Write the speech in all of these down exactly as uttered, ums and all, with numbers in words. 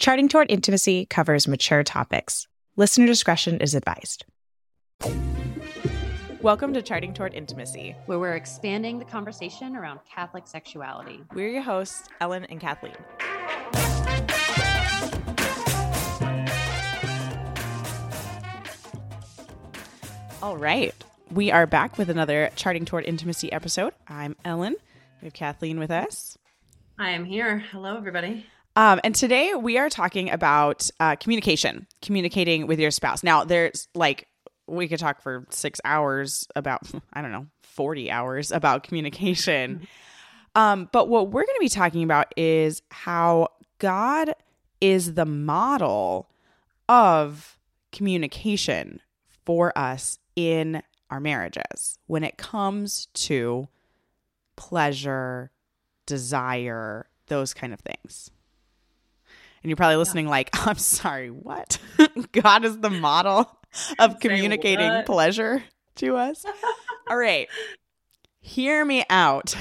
Charting Toward Intimacy covers mature topics. Listener discretion is advised. Welcome to Charting Toward Intimacy, where we're expanding the conversation around Catholic sexuality. We're your hosts, Ellen and Kathleen. All right. We are back with another Charting Toward Intimacy episode. I'm Ellen. We have Kathleen with us. I am here. Hello, everybody. Um, and today we are talking about uh, communication, communicating with your spouse. Now, there's like, we could talk for six hours about, I don't know, forty hours about communication. Um, but what we're going to be talking about is how God is the model of communication for us in our marriages when it comes to pleasure, desire, those kind of things. And you're probably listening like, I'm sorry, what? God is the model of communicating pleasure to us? All right. Hear me out.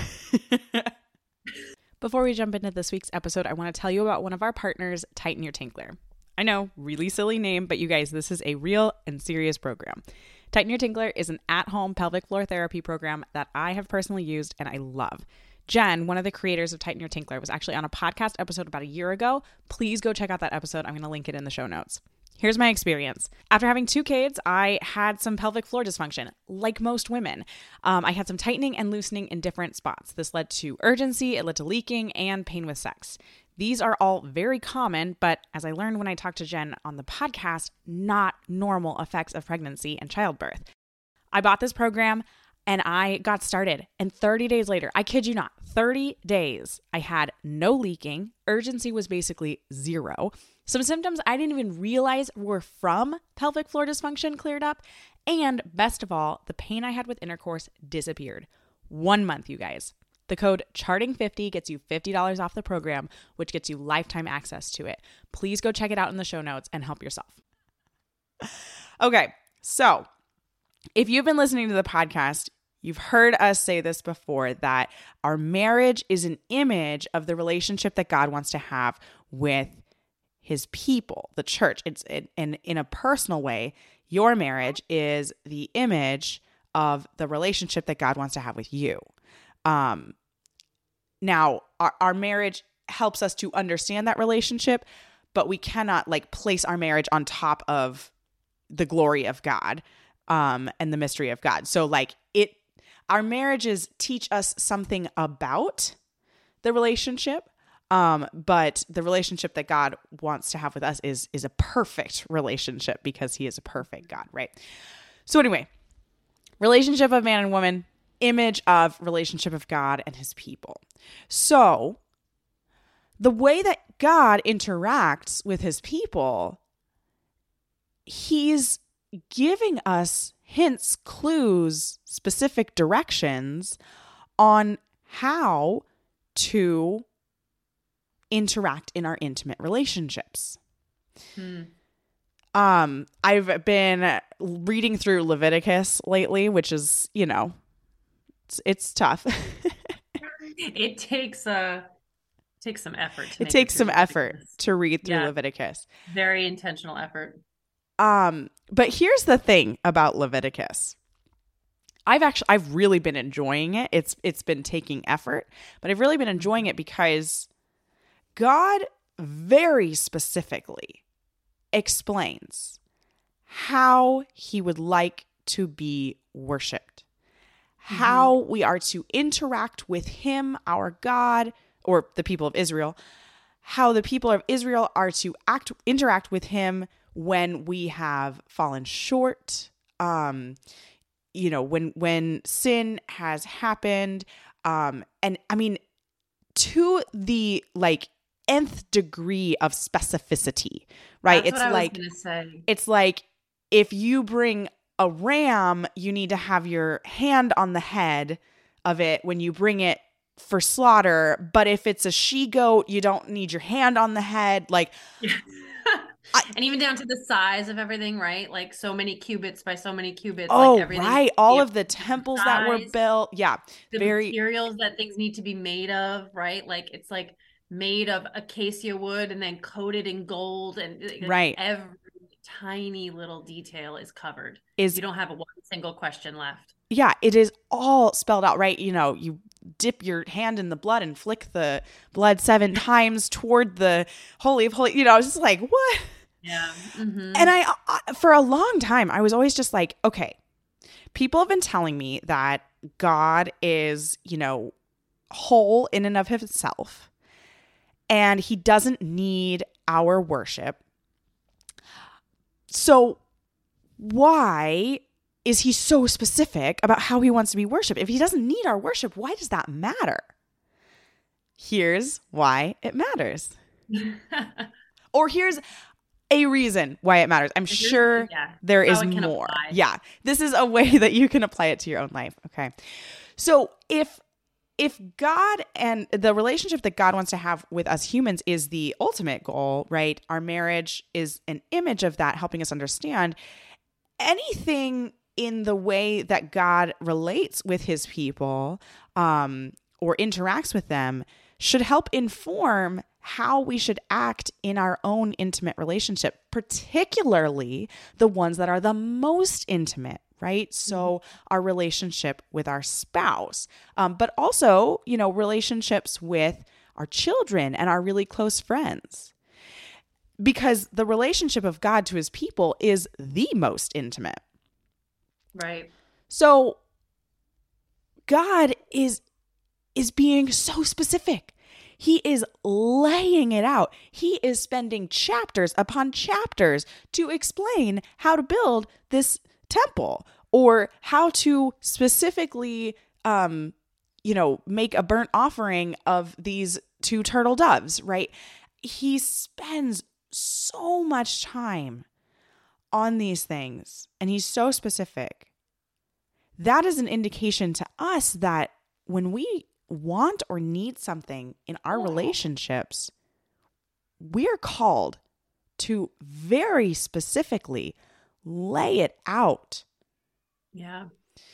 Before we jump into this week's episode, I want to tell you about one of our partners, Tighten Your Tinkler. I know, really silly name, but you guys, this is a real and serious program. Tighten Your Tinkler is an at-home pelvic floor therapy program that I have personally used and I love. Jen, one of the creators of Tighten Your Tinkler, was actually on a podcast episode about a year ago. Please go check out that episode. I'm going to link it in the show notes. Here's my experience. After having two kids, I had some pelvic floor dysfunction, like most women. Um, I had some tightening and loosening in different spots. This led to urgency, it led to leaking, and pain with sex. These are all very common, but as I learned when I talked to Jen on the podcast, not normal effects of pregnancy and childbirth. I bought this program and I got started. And thirty days later, I kid you not, thirty days, I had no leaking. Urgency was basically zero. Some symptoms I didn't even realize were from pelvic floor dysfunction cleared up. And best of all, the pain I had with intercourse disappeared. One month, you guys. The code charting fifty gets you fifty dollars off the program, which gets you lifetime access to it. Please go check it out in the show notes and help yourself. Okay, so if you've been listening to the podcast, you've heard us say this before, that our marriage is an image of the relationship that God wants to have with his people, the church. It's it, and in a personal way, your marriage is the image of the relationship that God wants to have with you. Um, now, our, our marriage helps us to understand that relationship, but we cannot like place our marriage on top of the glory of God um, and the mystery of God. So like it, our marriages teach us something about the relationship, um, but the relationship that God wants to have with us is is a perfect relationship because he is a perfect God, right? So anyway, relationship of man and woman, image of relationship of God and his people. So the way that God interacts with his people, he's giving us hints, clues, specific directions on how to interact in our intimate relationships. Hmm. Um, I've been reading through Leviticus lately, which is, you know, it's, it's tough. It takes a takes some effort. To it takes some effort to read through yeah. Leviticus. Very intentional effort. Um, but here's the thing about Leviticus. I've actually, I've really been enjoying it. It's, it's been taking effort, but I've really been enjoying it because God very specifically explains how he would like to be worshiped, mm-hmm. how we are to interact with him, our God, or the people of Israel, how the people of Israel are to act, interact with him when we have fallen short, um, you know, when, when sin has happened. Um, and I mean, to the like nth degree of specificity, right? That's it's what I like, was gonna say. It's like if you bring a ram, you need to have your hand on the head of it when you bring it for slaughter. But if it's a she-goat, you don't need your hand on the head. Like, I, and even down to the size of everything, right? Like so many cubits by so many cubits. Oh, like everything right. All of the temples that were built. Yeah. The very materials that things need to be made of, right? Like it's like made of acacia wood and then coated in gold, and like, right. every tiny little detail is covered. Is you don't have a one single question left. Yeah, it is all spelled out, right? You know, you dip your hand in the blood and flick the blood seven times toward the Holy of Holies. You know, I was just like, what? Yeah. Mm-hmm. And I, I, for a long time, I was always just like, okay, people have been telling me that God is, you know, whole in and of himself, and he doesn't need our worship. So why is he so specific about how he wants to be worshiped? If he doesn't need our worship, why does that matter? Here's why it matters. Or here's a reason why it matters. I'm here's, sure yeah, there is more. Apply. Yeah. This is a way that you can apply it to your own life. Okay. So if if God and the relationship that God wants to have with us humans is the ultimate goal, right? Our marriage is an image of that, helping us understand anything in the way that God relates with his people um, or interacts with them should help inform how we should act in our own intimate relationship, particularly the ones that are the most intimate, right? So our relationship with our spouse, um, but also, you know, relationships with our children and our really close friends. Because the relationship of God to his people is the most intimate. Right. So God is is being so specific. He is laying it out. He is spending chapters upon chapters to explain how to build this temple or how to specifically, um, you know, make a burnt offering of these two turtle doves, right? He spends so much time on these things, and he's so specific. That is an indication to us that when we want or need something in our relationships, we are called to very specifically lay it out. Yeah.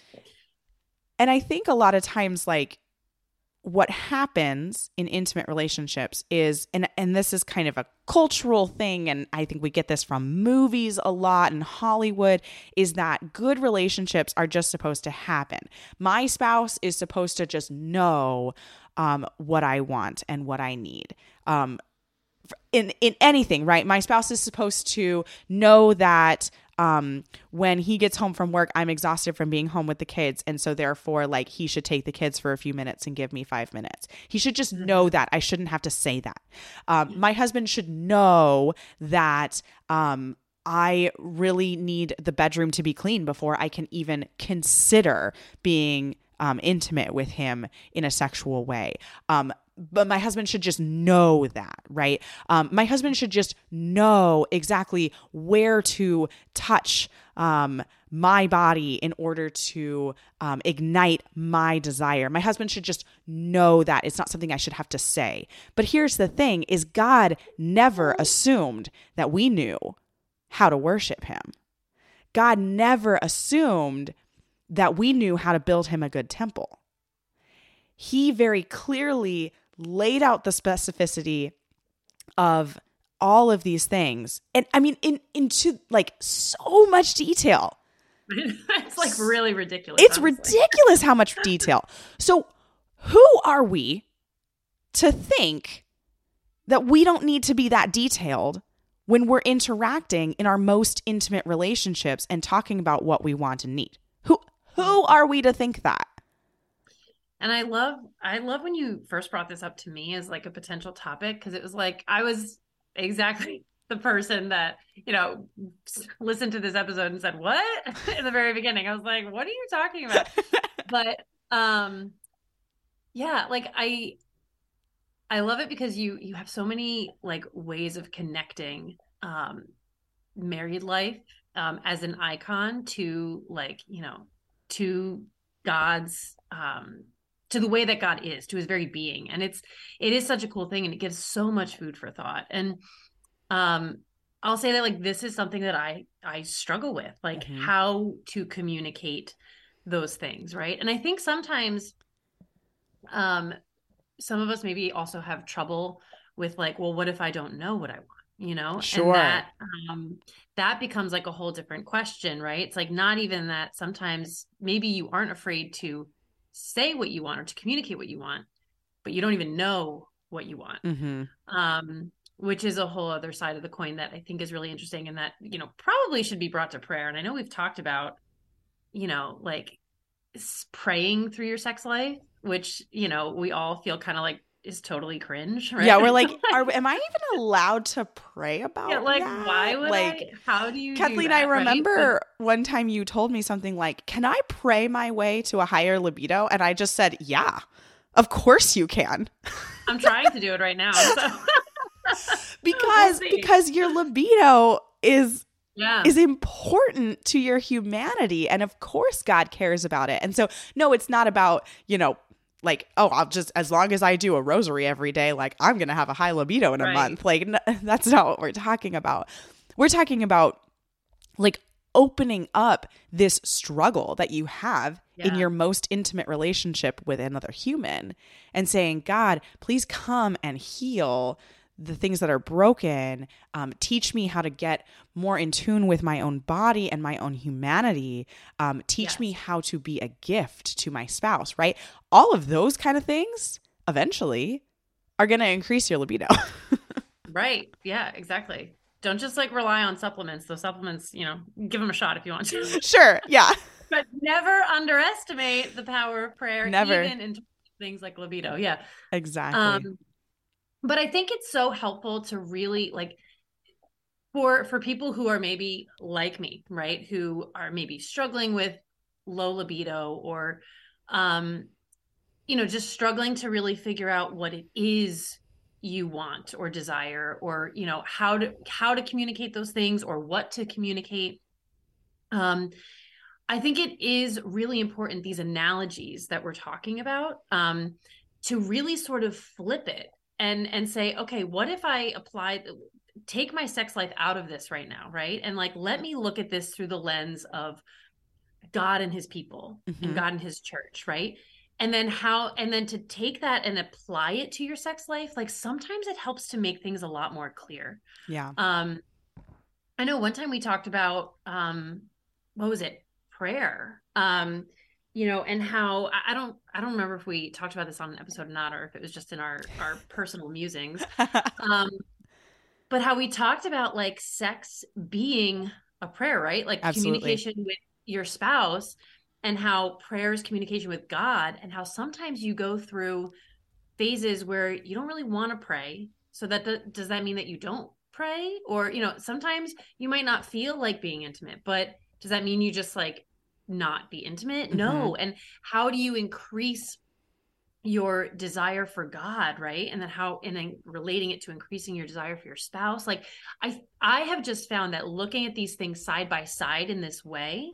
And I think a lot of times, like, what happens in intimate relationships is, and, and this is kind of a cultural thing, and I think we get this from movies a lot in Hollywood, is that good relationships are just supposed to happen. My spouse is supposed to just know um, what I want and what I need. Um, in in anything, right? My spouse is supposed to know that um, when he gets home from work, I'm exhausted from being home with the kids. And so therefore, like, he should take the kids for a few minutes and give me five minutes. He should just mm-hmm. know that. I shouldn't have to say that. Um, my husband should know that um, I really need the bedroom to be clean before I can even consider being um, intimate with him in a sexual way. Um, But my husband should just know that, right? Um, my husband should just know exactly where to touch um, my body in order to um, ignite my desire. My husband should just know that. It's not something I should have to say. But here's the thing, is God never assumed that we knew how to worship him. God never assumed that we knew how to build him a good temple. He very clearly laid out the specificity of all of these things. And I mean, in into like so much detail. It's like really ridiculous. It's honestly. ridiculous how much detail. So who are we to think that we don't need to be that detailed when we're interacting in our most intimate relationships and talking about what we want and need? Who who are we to think that? And I love, I love when you first brought this up to me as like a potential topic, because it was like, I was exactly the person that, you know, listened to this episode and said, what? In the very beginning, I was like, what are you talking about? But, um, yeah, like I, I love it because you, you have so many like ways of connecting, um, married life, um, as an icon to like, you know, to God's, um, to the way that God is, to his very being. And it's, it is such a cool thing, and it gives so much food for thought. And um, I'll say that like, this is something that I, I struggle with, like mm-hmm. how to communicate those things. Right. And I think sometimes um, some of us maybe also have trouble with like, well, what if I don't know what I want? You know, Sure. and that, um, that becomes like a whole different question, right? It's like not even that sometimes maybe you aren't afraid to say what you want or to communicate what you want, but you don't even know what you want. Mm-hmm. Um, which is a whole other side of the coin that I think is really interesting and that, you know, probably should be brought to prayer. And I know we've talked about, you know, like praying through your sex life, which, you know, we all feel kind of like is totally cringe, right? Yeah, we're like, are, am I even allowed to pray about Yeah, like that? why would like, I? How do you Kathleen, do that, I remember right? But, one time you told me something like, can I pray my way to a higher libido? And I just said, yeah, of course you can. I'm trying to do it right now. So. because We'll because your libido is yeah. is important to your humanity. And of course God cares about it. And so, no, it's not about, you know, like, oh, I'll just, as long as I do a rosary every day, like I'm going to have a high libido in a Right. month. Like, n- that's not what we're talking about. We're talking about like opening up this struggle that you have Yeah. in your most intimate relationship with another human and saying, God, please come and heal the things that are broken. Um, teach me how to get more in tune with my own body and my own humanity. Um, teach Yes. me how to be a gift to my spouse, right? All of those kind of things eventually are going to increase your libido. Right. Yeah, exactly. Don't just like rely on supplements. Those supplements, you know, give them a shot if you want to. Sure. Yeah. But never underestimate the power of prayer, Never. even in things like libido. Yeah. Exactly. Um, but I think it's so helpful to really like for for people who are maybe like me, right? Who are maybe struggling with low libido or um, you know, just struggling to really figure out what it is you want or desire or, you know, how to how to communicate those things or what to communicate. Um, I think it is really important, these analogies that we're talking about, um, to really sort of flip it and and say, okay, what if I apply, take my sex life out of this right now, right? And like, let me look at this through the lens of God and his people Mhm. and God and his church, right? And then how, and then to take that and apply it to your sex life, like sometimes it helps to make things a lot more clear. Yeah. Um, I know one time we talked about, um, what was it? Prayer. Um, you know, and how I, I don't, I don't remember if we talked about this on an episode or not, or if it was just in our, our personal musings. Um, but how we talked about like sex being a prayer, right? Like Absolutely. communication with your spouse and how prayer is communication with God and how sometimes you go through phases where you don't really want to pray. So that does that mean that you don't pray? Or, you know, sometimes you might not feel like being intimate, but does that mean you just like not be intimate? Mhm. No. And how do you increase your desire for God, right? And then how, and then relating it to increasing your desire for your spouse. Like I, I have just found that looking at these things side by side in this way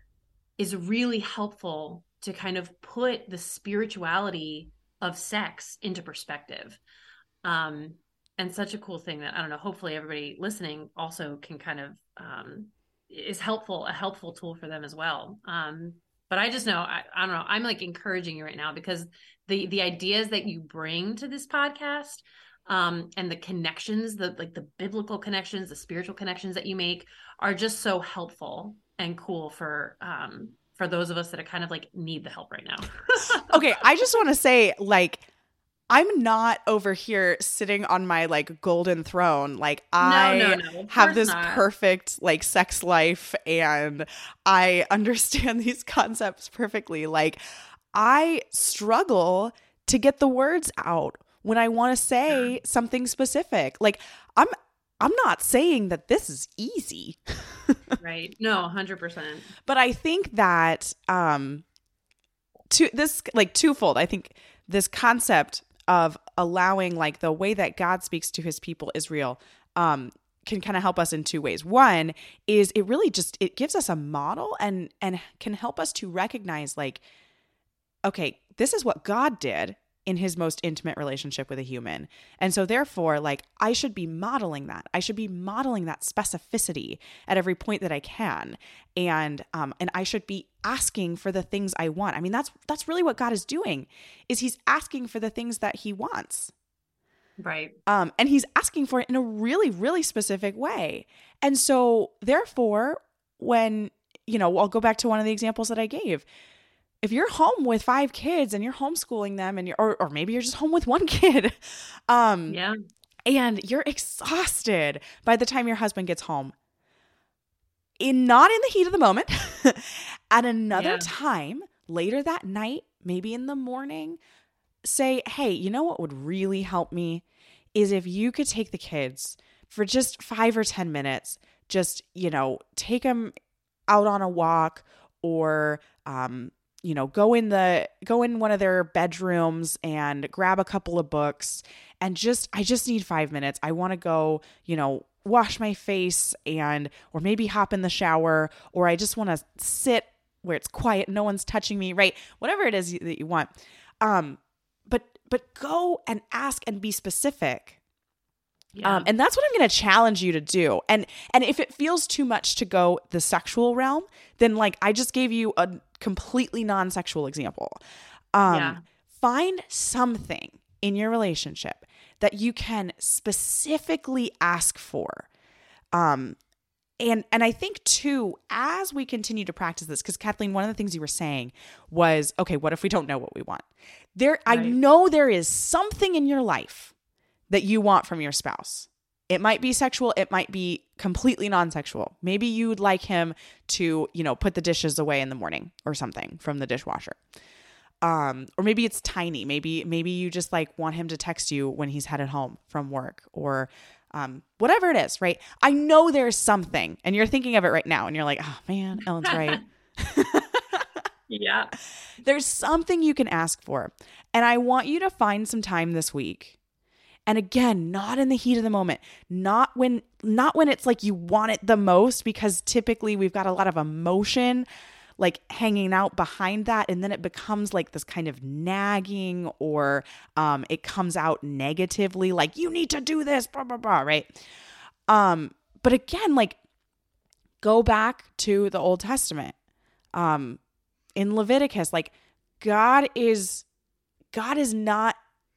is really helpful to kind of put the spirituality of sex into perspective. Um, and such a cool thing that, I don't know, hopefully everybody listening also can kind of, um, is helpful, a helpful tool for them as well. Um, but I just know, I, I don't know, I'm like encouraging you right now because the, the ideas that you bring to this podcast, um, and the connections, the, like the biblical connections, the spiritual connections that you make are just so helpful and cool for, um, for those of us that are kind of like need the help right now. Okay. I just want to say, like, I'm not over here sitting on my like golden throne. Like I no, no, no, of have course this not. perfect like sex life and I understand these concepts perfectly. Like I struggle to get the words out when I want to say something specific. Like I'm I'm not saying that this is easy. Right. No, one hundred percent. But I think that um to this like twofold. I think this concept of allowing like the way that God speaks to his people Israel um can kind of help us in two ways. One is it really just it gives us a model and and can help us to recognize like, okay, this is what God did in his most intimate relationship with a human. And so therefore, like I should be modeling that. I should be modeling that specificity at every point that I can. And um and I should be asking for the things I want. I mean, that's that's really what God is doing, is he's asking for the things that he wants. Right. Um, and he's asking for it in a really, really specific way. And so, therefore, when, you know, I'll go back to one of the examples that I gave. If you're home with five kids and you're homeschooling them and you're, or, or maybe you're just home with one kid, um, Yeah. and you're exhausted by the time your husband gets home, in not in the heat of the moment, at another Yeah. time, later that night, maybe in the morning, say, hey, you know what would really help me is if you could take the kids for just five or ten minutes, just, you know, take them out on a walk, or, um, you know, go in the, go in one of their bedrooms and grab a couple of books and just, I just need five minutes. I want to go, you know, wash my face and, or maybe hop in the shower, or I just want to sit where it's quiet, no one's touching me, right? Whatever it is that you want. Um, but, but go and ask and be specific. Yeah. Um, and that's what I'm going to challenge you to do. And, and if it feels too much to go the sexual realm, then like I just gave you a completely non-sexual example. Um, Yeah. Find something in your relationship that you can specifically ask for. Um, and, and I think too, as we continue to practice this, because Kathleen, one of the things you were saying was, okay, what if we don't know what we want? There, I Right. know there is something in your life that you want from your spouse. It might be sexual. It might be completely non-sexual. Maybe you would like him to, you know, put the dishes away in the morning or something from the dishwasher. Um, or maybe it's tiny. Maybe, maybe you just like want him to text you when he's headed home from work, or um, whatever it is, right? I know there's something, and you're thinking of it right now and you're like, oh man, Ellen's right. Yeah. There's something you can ask for. And I want you to find some time this week. And again, not in the heat of the moment, not when, not when it's like you want it the most, because typically we've got a lot of emotion like hanging out behind that. And then it becomes like this kind of nagging, or um, it comes out negatively, like you need to do this, blah, blah, blah, right? Um, but again, like go back to the Old Testament. Um, in Leviticus, like God is, God is not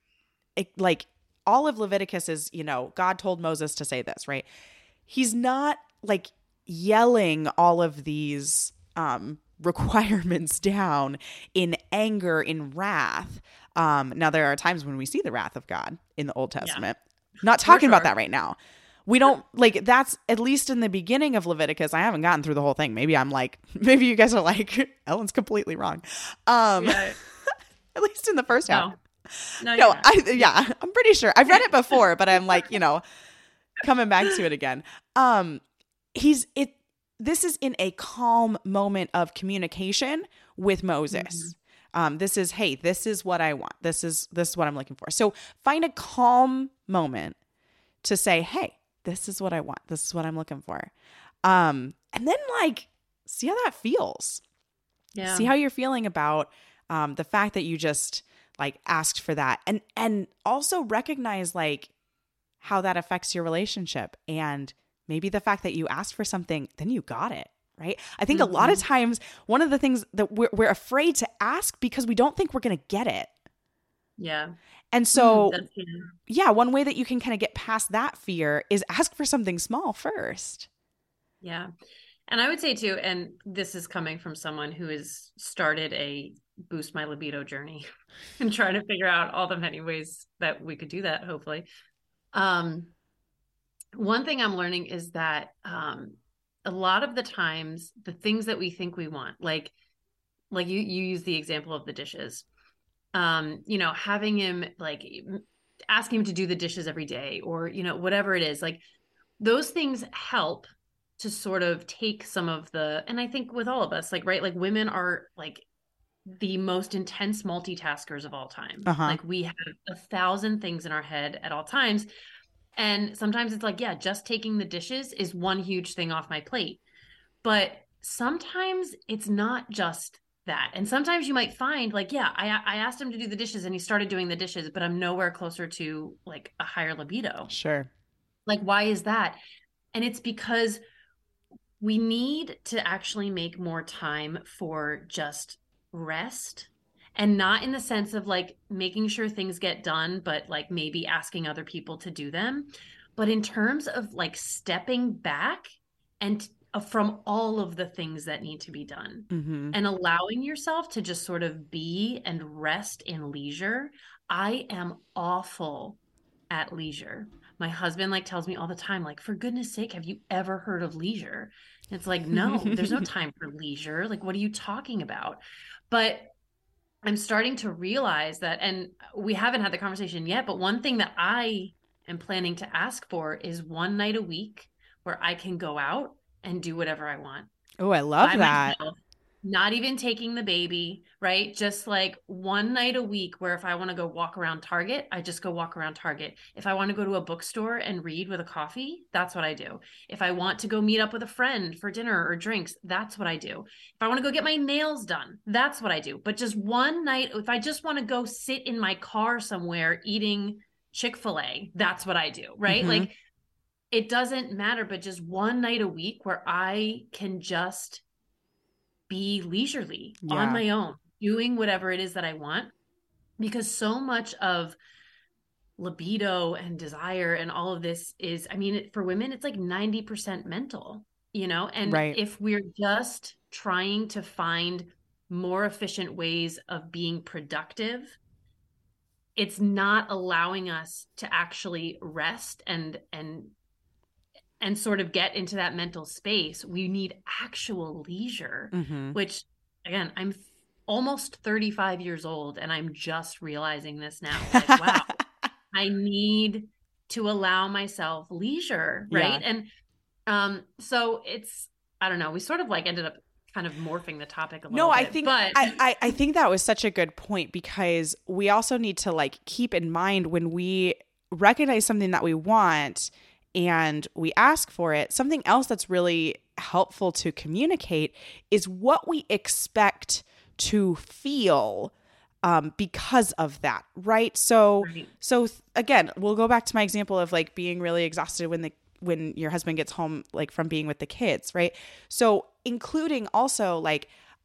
like, all of Leviticus is, you know, God told Moses to say this, right? He's not like yelling all of these um, requirements down in anger, in wrath. Um, now, there are times when we see the wrath of God in the Old Testament. Yeah. Not talking sure. about that right now. We don't like, that's at least in the beginning of Leviticus. I haven't gotten through the whole thing. Maybe I'm like, maybe you guys are like, Ellen's completely wrong. Um, yeah. At least in the first no. half. No, no I, yeah, I'm pretty sure I've read it before, but I'm like, you know, coming back to it again. Um, he's it. This is in a calm moment of communication with Moses. Mm-hmm. Um, this is, hey, this is what I want. This is this is what I'm looking for. So find a calm moment to say, hey, this is what I want. This is what I'm looking for. Um, and then like see how that feels. Yeah. See how you're feeling about um, the fact that you just like asked for that, and and also recognize like how that affects your relationship, and maybe the fact that you asked for something, then you got it, right? I think mm-hmm. a lot of times one of the things that we're, we're afraid to ask because we don't think we're going to get it. Yeah. And so, mm, yeah, one way that you can kind of get past that fear is ask for something small first. Yeah. And I would say too, and this is coming from someone who has started a boost my libido journey and trying to figure out all the many ways that we could do that, hopefully. Um, one thing I'm learning is that um, a lot of the times, the things that we think we want, like, like you, you use the example of the dishes, um, you know, having him like asking him to do the dishes every day, or, you know, whatever it is, like those things help to sort of take some of the, and I think with all of us, like, right, like women are like the most intense multitaskers of all time. Uh-huh. Like we have a thousand things in our head at all times. And sometimes it's like, yeah, just taking the dishes is one huge thing off my plate. But sometimes it's not just that. And sometimes you might find like, yeah, I, I asked him to do the dishes and he started doing the dishes, but I'm nowhere closer to like a higher libido. Sure. Like, why is that? And it's because we need to actually make more time for just rest And not in the sense of like making sure things get done, but like maybe asking other people to do them, but in terms of like stepping back and uh, from all of the things that need to be done Mm-hmm. and allowing yourself to just sort of be and rest in leisure. I am awful at leisure. My husband like tells me all the time, like, for goodness sake, have you ever heard of leisure? And it's like, no, there's no time for leisure. Like, what are you talking about? But I'm starting to realize that, and we haven't had the conversation yet, but one thing that I am planning to ask for is one night a week where I can go out and do whatever I want Oh, I love by that. myself, not even taking the baby, right? Just like one night a week where if I want to go walk around Target, I just go walk around Target. If I want to go to a bookstore and read with a coffee, that's what I do. If I want to go meet up with a friend for dinner or drinks, that's what I do. If I want to go get my nails done, that's what I do. But just one night, if I just want to go sit in my car somewhere eating Chick-fil-A, that's what I do, right? Mm-hmm. Like it doesn't matter, but just one night a week where I can just be leisurely Yeah. on my own, doing whatever it is that I want. Because so much of libido and desire and all of this is, I mean, for women, it's like ninety percent mental, you know? And Right. if we're just trying to find more efficient ways of being productive, it's not allowing us to actually rest and, and, and sort of get into that mental space. We need actual leisure, Mm-hmm. which again, I'm almost thirty-five years old and I'm just realizing this now. Like, wow, I need to allow myself leisure. Right. Yeah. And um, so it's, I don't know, we sort of like ended up kind of morphing the topic a little No, bit. I think but I, I, I think that was such a good point, because we also need to like keep in mind when we recognize something that we want and we ask for it, something else that's really helpful to communicate is what we expect to feel um, because of that, right? So, Right. so th- again, we'll go back to my example of like being really exhausted when the when your husband gets home, like from being with the kids, right? So, including also like,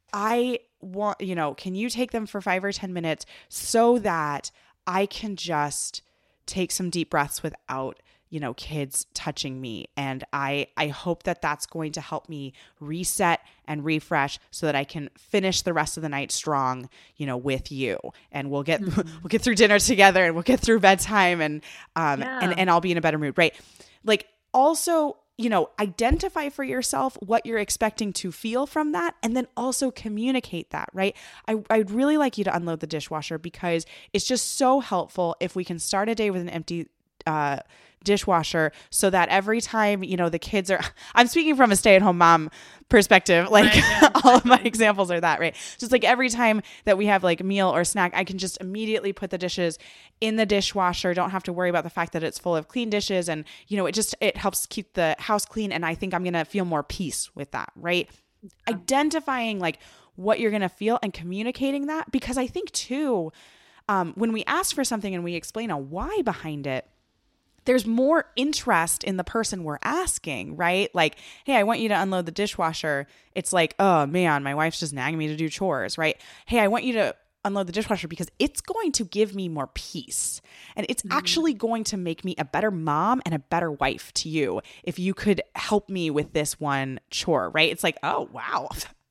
I want, you know, can you take them for five or ten minutes so that I can just take some deep breaths without, you know, kids touching me. And I, I hope that that's going to help me reset and refresh so that I can finish the rest of the night strong, you know, with you. And we'll get, Mm-hmm. we'll get through dinner together and we'll get through bedtime and, um, Yeah. and, and I'll be in a better mood. Right. Like also, you know, identify for yourself what you're expecting to feel from that, and then also communicate that, right? I, I'd really like you to unload the dishwasher, because it's just so helpful if we can start a day with an empty uh, dishwasher, so that every time, you know, the kids are, I'm speaking from a stay-at-home mom perspective, like Right, yeah, all of my exactly. examples are that, right? Just like every time that we have like meal or snack, I can just immediately put the dishes in the dishwasher. Don't have to worry about the fact that it's full of clean dishes. And, you know, it just, it helps keep the house clean. And I think I'm going to feel more peace with that, right? Yeah. Identifying like what you're going to feel and communicating that, because I think too, um, when we ask for something and we explain a why behind it, there's more interest in the person we're asking, right? Like, hey, I want you to unload the dishwasher. It's like, oh man, my wife's just nagging me to do chores, right? Hey, I want you to unload the dishwasher because it's going to give me more peace. And it's mm-hmm. actually going to make me a better mom and a better wife to you if you could help me with this one chore, right? It's like, oh, wow,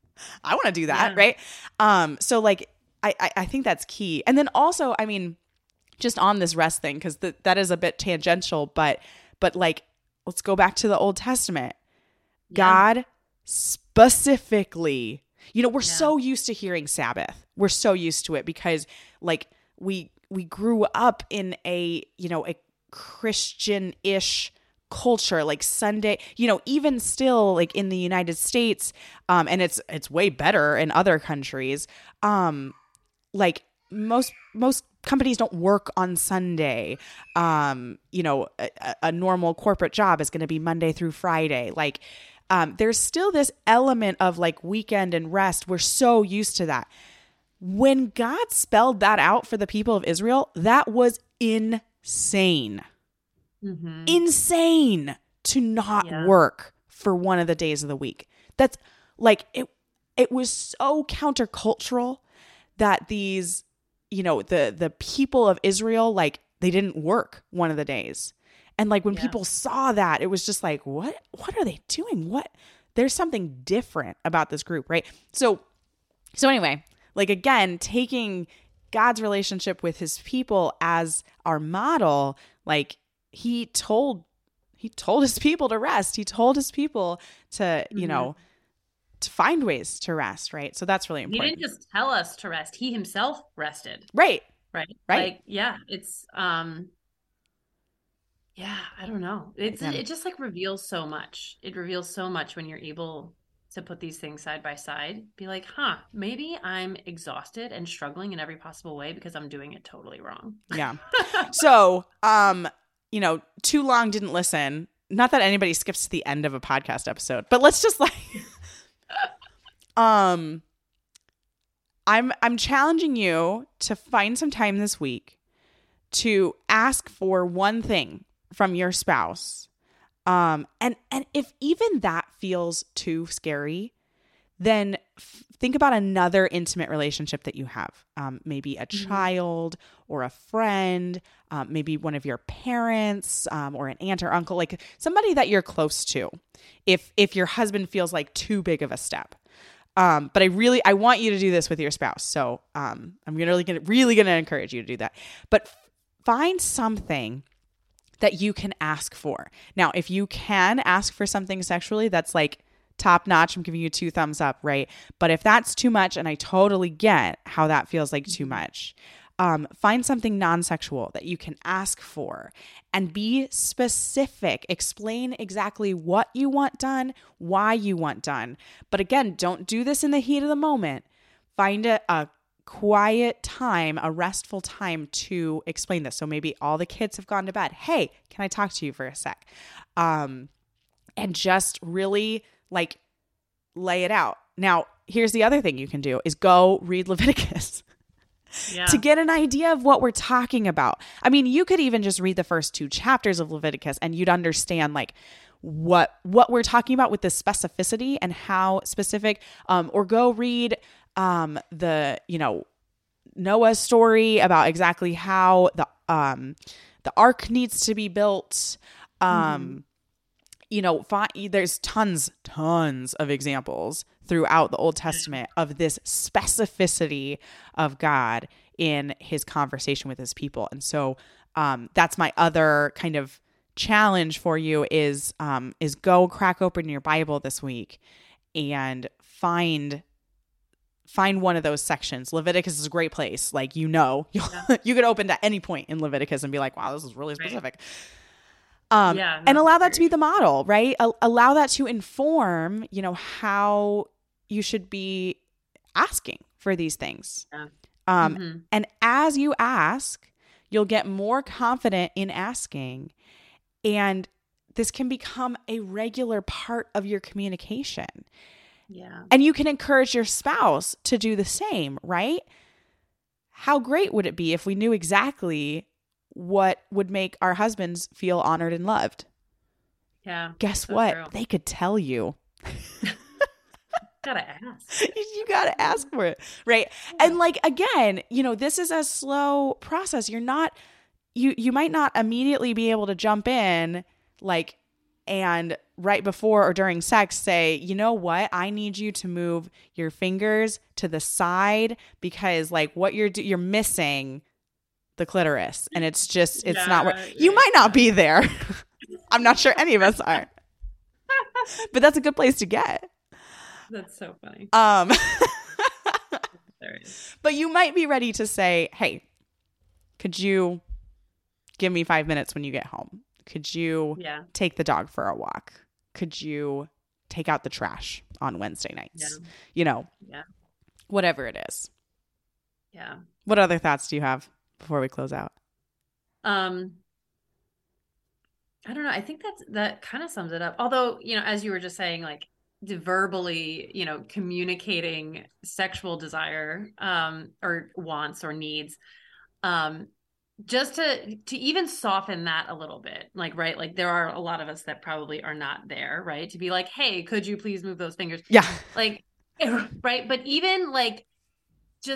I want to do that, yeah. right? Um, so like, I, I, I think that's key. And then also, I mean, just on this rest thing, because th- that is a bit tangential, but but like, let's go back to the Old Testament. Yeah. God specifically, you know, we're yeah. so used to hearing Sabbath. We're so used to it because like we we grew up in a, you know, a Christian-ish culture, like Sunday, you know, even still like in the United States, um, and it's it's way better in other countries. Um, like most most companies don't work on Sunday. Um, you know, a, a normal corporate job is going to be Monday through Friday. Like, um, there's still this element of like weekend and rest. We're so used to that. When God spelled that out for the people of Israel, that was insane. Mm-hmm. Insane to not yeah. work for one of the days of the week. That's like, it, it was so countercultural that these, you know, the the people of Israel, like they didn't work one of the days. And like when Yeah. people saw that, it was just like, what, what are they doing? What, there's something different about this group. Right. So, so anyway, like again, taking God's relationship with his people as our model, like he told, he told his people to rest. He told his people to, mm-hmm. you know, to find ways to rest. Right. So that's really important. He didn't just tell us to rest. He himself rested. Right. Right. Right. Like, yeah, it's, um, yeah, I don't know. It's yeah. It just like reveals so much. It reveals so much when you're able to put these things side by side. Be like, huh, maybe I'm exhausted and struggling in every possible way because I'm doing it totally wrong. Yeah. So, um, you know, too long didn't listen. Not that anybody skips to the end of a podcast episode, but let's just like, um, I'm I'm challenging you to find some time this week to ask for one thing from your spouse. Um, and, and if even that feels too scary, then f- think about another intimate relationship that you have. Um, maybe a mm-hmm. child or a friend, um, maybe one of your parents, um, or an aunt or uncle, like somebody that you're close to. If, if your husband feels like too big of a step. Um, but I really, I want you to do this with your spouse. So, um, I'm really going to, really going to encourage you to do that, but f- find something that you can ask for. Now, if you can ask for something sexually, that's like top notch. I'm giving you two thumbs up, right? But if that's too much, and I totally get how that feels like too much, um, find something non-sexual that you can ask for and be specific. Explain exactly what you want done, why you want done. But again, don't do this in the heat of the moment. Find a, a quiet time, a restful time to explain this. So maybe all the kids have gone to bed. Hey, can I talk to you for a sec? Um, and just really like lay it out. Now, here's the other thing you can do is go read Leviticus yeah. to get an idea of what we're talking about. I mean, you could even just read the first two chapters of Leviticus and you'd understand like what, what we're talking about with the specificity and how specific, um, or go read Um, the, you know, Noah's story about exactly how the, um, the ark needs to be built. Um, mm-hmm. you know, fi- there's tons, tons of examples throughout the Old Testament of this specificity of God in his conversation with his people. And so, um, that's my other kind of challenge for you is, um, is go crack open your Bible this week and find Find one of those sections. Leviticus is a great place. Like, you know, yeah. you could open to any point in Leviticus and be like, wow, this is really specific. Right. Um, yeah, and allow that to be the model, right? A- allow that to inform, you know, how you should be asking for these things. Yeah. Um, mm-hmm. And as you ask, you'll get more confident in asking. And this can become a regular part of your communication. Yeah. And you can encourage your spouse to do the same, right? How great would it be if we knew exactly what would make our husbands feel honored and loved? Yeah. Guess so what? True. They could tell you. Gotta ask. You gotta ask for it, right? Yeah. And like, again, you know, this is a slow process. You're not, you, you might not immediately be able to jump in like, and right before or during sex say, you know what, I need you to move your fingers to the side because like what you're do- you're missing the clitoris and it's just, it's yeah, not where you yeah. might not be there. I'm not sure any of us are, but that's a good place to get. That's so funny. Um, but you might be ready to say, hey, could you give me five minutes when you get home? Could you yeah. take the dog for a walk? Could you take out the trash on Wednesday nights? Yeah. You know, yeah. whatever it is. Yeah. What other thoughts do you have before we close out? Um, I don't know. I think that's, that kind of sums it up. Although, you know, as you were just saying, like verbally, you know, communicating sexual desire, um, or wants or needs, um, just to to even soften that a little bit, like, right, like there are a lot of us that probably are not there, right, to be like, hey, could you please move those fingers? Yeah, like, right. But even like just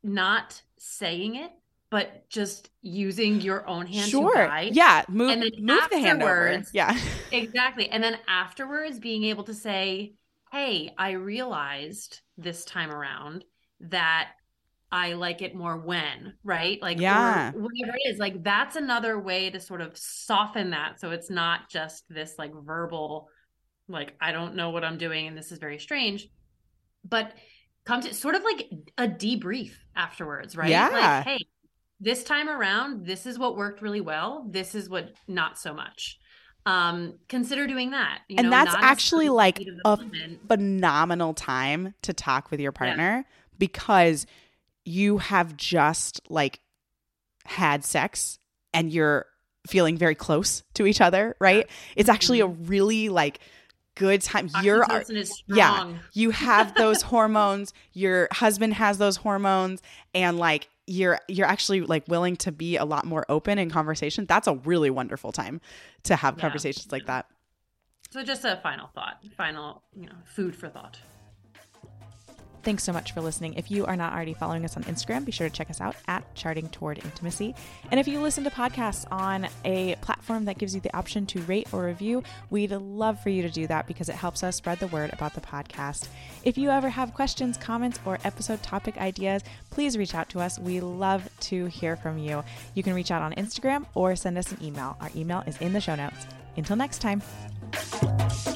not saying it, but just using your own hand sure. to guide. Yeah. Move, and then move the hand over. Yeah. Exactly. And then afterwards being able to say, hey, I realized this time around that I like it more when, right? Like, yeah. or whatever it is, like that's another way to sort of soften that. So it's not just this like verbal, like, I don't know what I'm doing and this is very strange, but come to sort of like a debrief afterwards, right? Yeah. Like, hey, this time around, this is what worked really well. This is what not so much. Um, consider doing that. You and know, that's not actually like a moment. phenomenal time to talk with your partner yeah. because you have just like had sex and you're feeling very close to each other, right? Yeah. It's actually a really like good time. You're yeah, you have those hormones, your husband has those hormones, and like you're you're actually like willing to be a lot more open in conversation. That's a really wonderful time to have yeah. conversations like that. So just a final thought, final, you know, food for thought. Thanks so much for listening. If you are not already following us on Instagram, be sure to check us out at Charting Toward Intimacy. And if you listen to podcasts on a platform that gives you the option to rate or review, we'd love for you to do that because it helps us spread the word about the podcast. If you ever have questions, comments, or episode topic ideas, please reach out to us. We love to hear from you. You can reach out on Instagram or send us an email. Our email is in the show notes. Until next time.